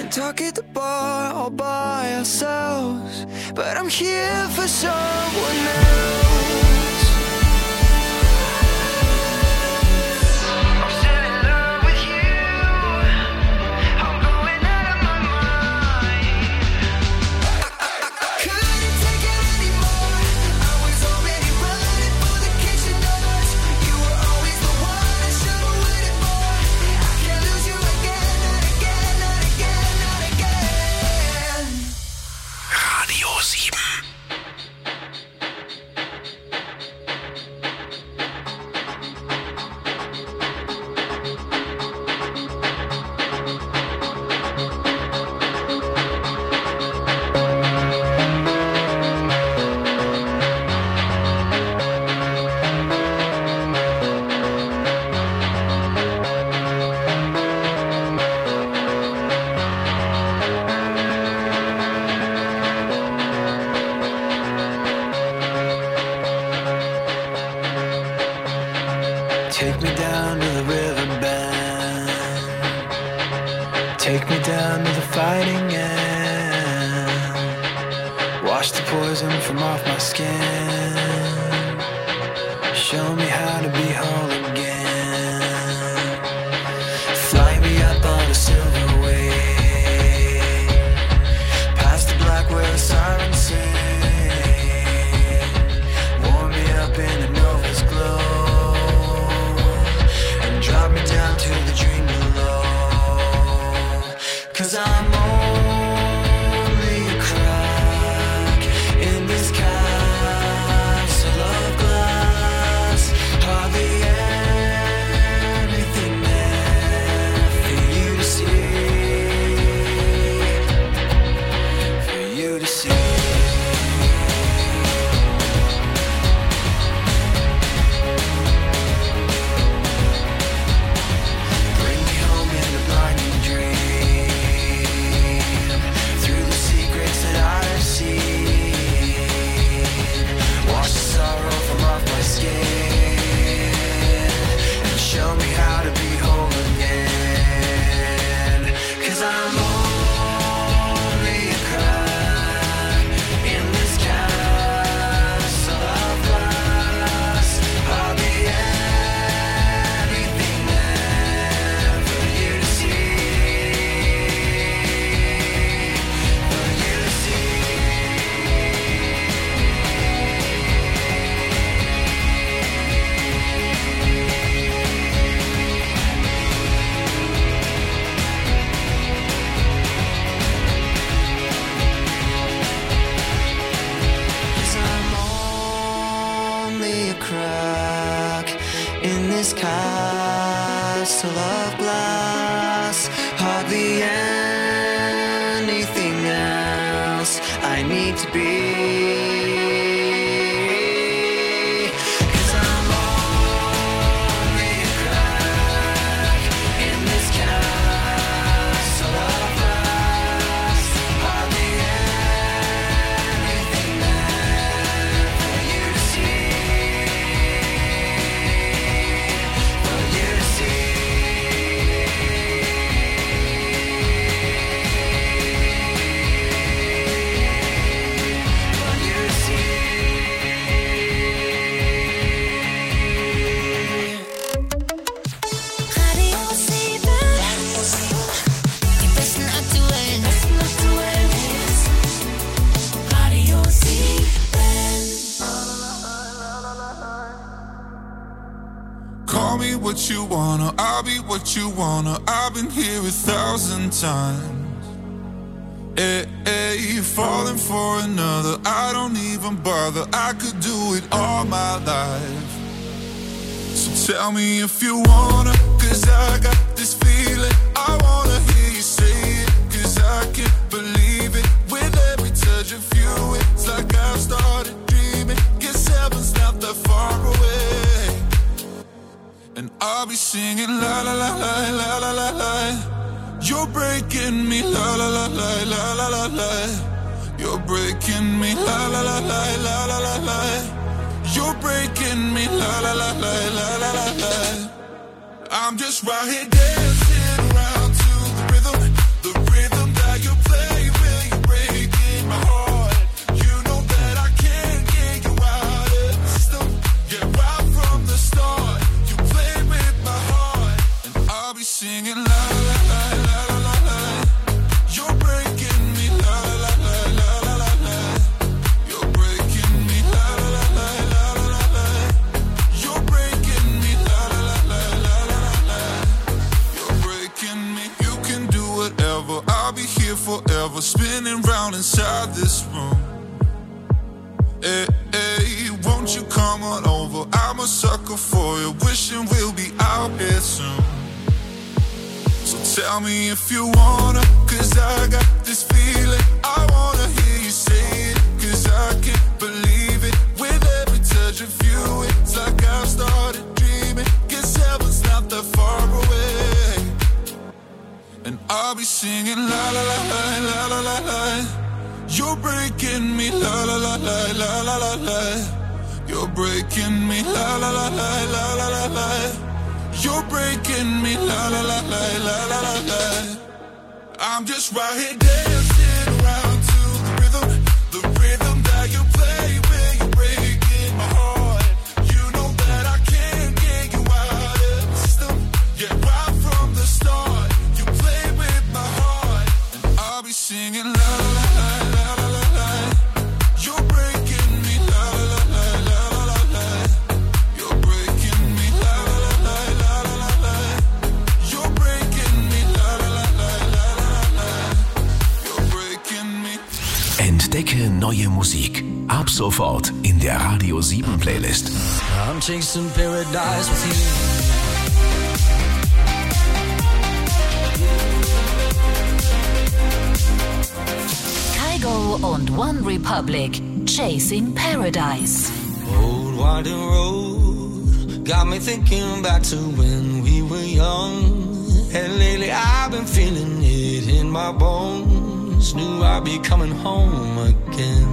talk at the bar all by ourselves, but I'm here for someone else. Take me down to the riverbend. Take me down to the fighting end. Wash the poison from off my skin. Show me how to be whole again. Fly me up on a silver wave, past the black where the sirens sing. Warm me up in the nova's glow. Drop me down to the dream below. 'Cause I'm only a crack in this castle of glass. Hardly anything there for you to see. For you to see. This castle of glass, hardly anything else I need to be. What you wanna, I'll be what you wanna. I've been here 1,000 times. Falling for another, I don't even bother. I could do it all my life. So tell me if you wanna, 'cause I got this feeling. I wanna hear you say it, 'cause I can't believe it. With every touch of you, it's like I've started dreaming. Guess heaven's not that far away. And I'll be singing la la la la la la la la. You're breaking me la la la la la la la la. You're breaking me la la la la la la la la. You're breaking me la la la la la la la la. I'm just right here dancing around to the rhythm that you play with, you're breaking my heart. You know that I can't get you out of the system. Yeah, right from the start, you play with my heart, and I'll be singing la la la la la la la. You're breaking me la la la la la la la. You're breaking me la la la la la la la. You're breaking me la la la la la la la. You're breaking me. You can do whatever, I'll be here forever, spinning round inside this room. Hey, hey, won't you come on over? I'm a sucker for you, wishing we'll be out here soon. So tell me if you wanna, cause I got this feeling. I wanna hear you say it, cause I can't believe it. With every touch of you, it's like I've started dreaming. Guess heaven's not that far away, and I'll be singing la la la la la la la la. You're breaking me la la la la la la la la. You're breaking me la la la la la la la la. You're breaking me la la la la la la la la. I'm just right here dancing around to the rhythm that you play with. You're breaking my heart. You know that I can't get you out of the system. Yeah, right from the start, you play with my heart, and I'll be singing la la la la la la la. You're breaking me la la la la la la la. You're breaking me la la la la la la la. You're breaking me la la la la la la la. You're breaking me. Entdecke neue Musik. Ab sofort in der Radio 7 Playlist. I'm chasing paradise with you. Kygo und One Republic, Chasing Paradise. Old winding road got me thinking back to when we were young. And lately I've been feeling it in my bones. Knew I'd be coming home again.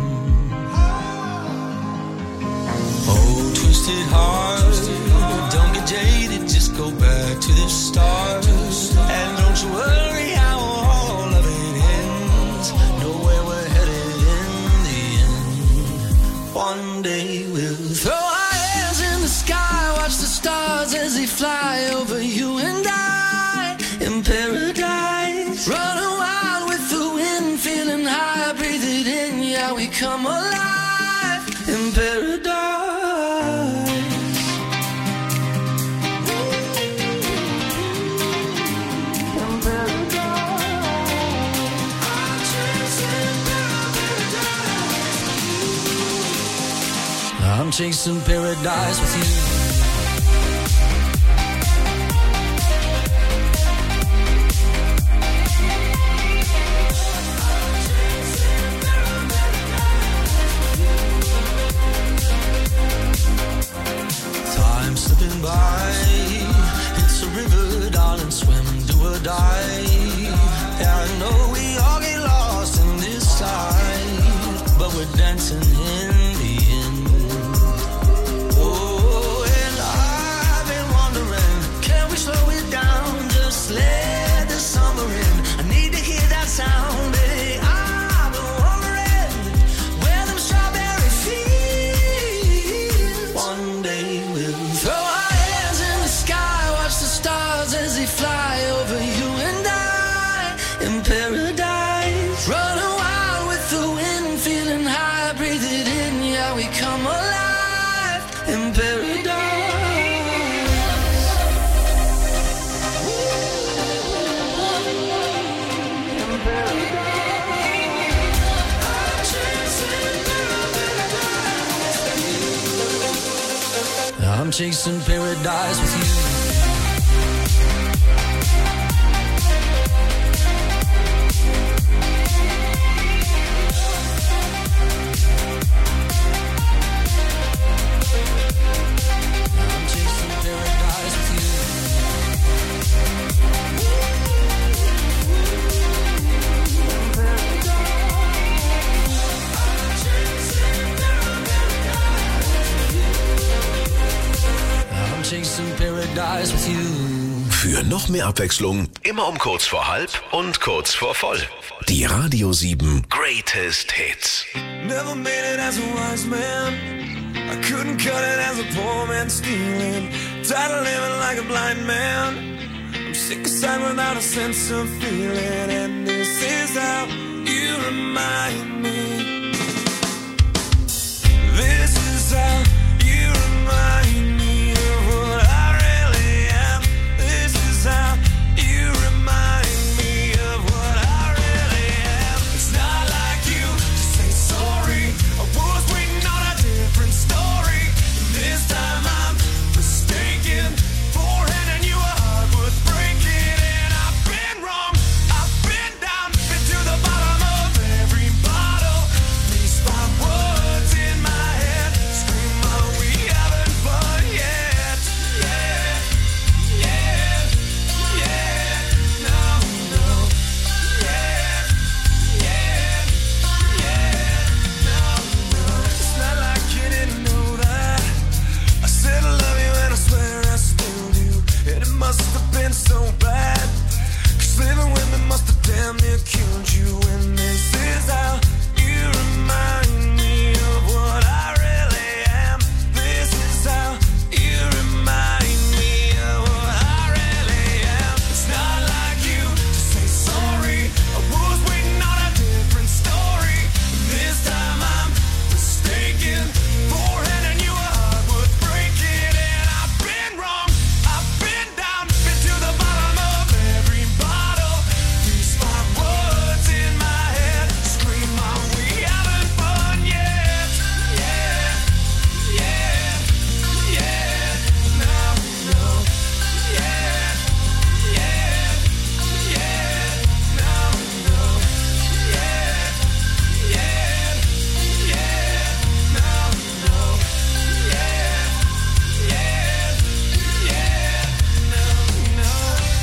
Oh, twisted heart, don't get jaded, just go back to the start. And don't you worry how all of it ends. Know where we're headed in the end. One day we'll throw our hands in the sky, watch the stars as they fly over you and I in paradise. Running wild with the wind, feeling high, breathe it in, yeah, we come alive in paradise. I'm chasing paradise with you. Time slipping by, it's a river, darling, swim, do or die. Yeah, I know we all get lost in this life, but we're dancing in the end. Oh, and I've been wondering, can we slow it down, just let the summer in? I need to hear that sound, baby. I've been wondering where them strawberry fields. One day we'll throw our hands in the sky, watch the stars as they fly over you and I in paradise. Running wild with the wind, feeling high, breathe it in, yeah, we come alive in paradise. I'm chasing paradise with you. I'm chasing paradise with you. I'm chasing paradise Noch mehr Abwechslung, immer um kurz vor halb und kurz vor voll. Die Radio 7 Greatest Hits. Never made it as a wise man. I couldn't cut it as a poor man stealing. Tired of living like a blind man. I'm sick aside without a sense of feeling. And this is how you remind me. This is how you remind me of what I really am. This is how you remind me of what I really am. It's not like you to say sorry. I was waiting on a different story. And this time I'm mistaken for handing you a heart worth breaking. And I've been wrong, I've been down, been to the bottom of every bottle. These 5 words in my head scream, are we having fun yet? Yeah, yeah, yeah, no, no, yeah, yeah, yeah, no, no. It's not like you didn't know that. I said I love you and I swear I still do. And it must have been so bad, 'cause living with me must have damn near killed you. And this is how you remind me of what I really am. This is how you remind me of what I really am. It's not like you to say sorry. I was waiting on a different story. This time I'm mistaken for handing you a heart worth breaking. And I've been wrong, I've been down, been to the bottom of every bottle. These 5 words in my head scream, are we having fun yet? Yeah, yeah, yeah, no, no, yeah, yeah, yeah, no, no, yeah, yeah, yeah, no, no, yeah, yeah, yeah, no, no.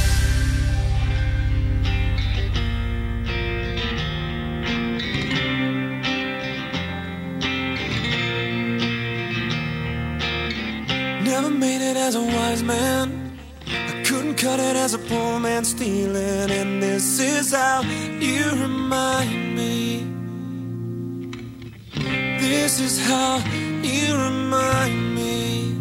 Never made it as a wise man. I couldn't cut it as a poor man stealing. And this is how you remind me. This is how you remind me.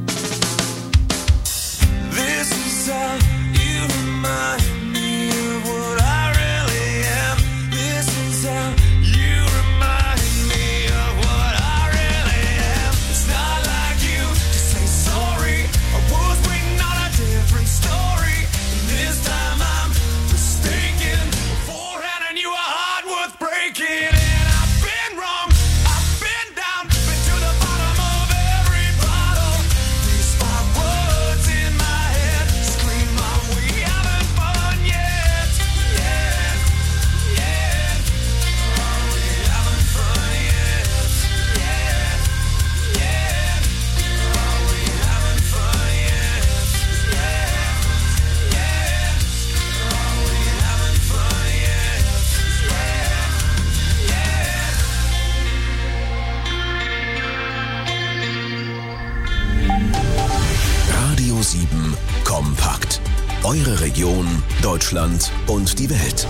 This is how you remind me of what I really am. This is how you remind me of what I really am. It's not like you to say sorry. I was waiting on a different story. And this time I'm mistaken for handing you a heart worth breaking. And I've been wrong, I've been down, been to the bottom of every bottle. These 5 words in my head scream, are we having fun yet? Yeah, yeah, are we having fun yet? Yeah, yeah, are we having fun yet? Yeah, yeah, are we having fun yet? Yeah, Radio 7 Kompakt. Eure Region, Deutschland und die Welt.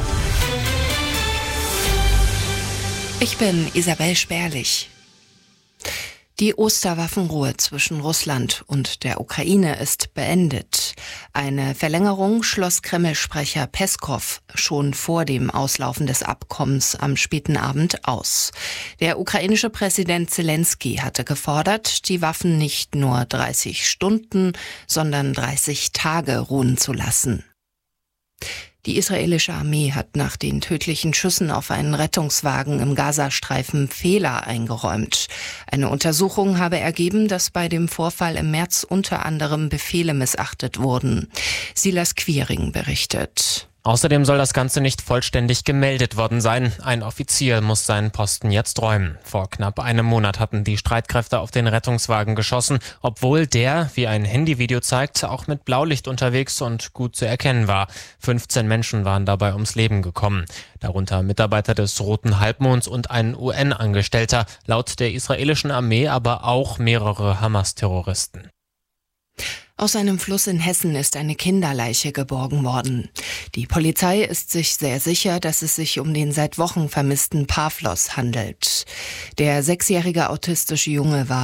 Ich bin Isabel Sperlich. Die Osterwaffenruhe zwischen Russland und der Ukraine ist beendet. Eine Verlängerung schloss Kreml-Sprecher Peskow schon vor dem Auslaufen des Abkommens am späten Abend aus. Der ukrainische Präsident Zelensky hatte gefordert, die Waffen nicht nur 30 Stunden, sondern 30 Tage ruhen zu lassen. Die israelische Armee hat nach den tödlichen Schüssen auf einen Rettungswagen im Gazastreifen Fehler eingeräumt. Eine Untersuchung habe ergeben, dass bei dem Vorfall im März unter anderem Befehle missachtet wurden. Silas Quiring berichtet. Außerdem soll das Ganze nicht vollständig gemeldet worden sein. Ein Offizier muss seinen Posten jetzt räumen. Vor knapp einem Monat hatten die Streitkräfte auf den Rettungswagen geschossen, obwohl der, wie ein Handyvideo zeigt, auch mit Blaulicht unterwegs und gut zu erkennen war. 15 Menschen waren dabei ums Leben gekommen. Darunter Mitarbeiter des Roten Halbmonds und ein UN-Angestellter, laut der israelischen Armee aber auch mehrere Hamas-Terroristen. Aus einem Fluss in Hessen ist eine Kinderleiche geborgen worden. Die Polizei ist sich sehr sicher, dass es sich um den seit Wochen vermissten Pavlos handelt. Der 6-jährige autistische Junge war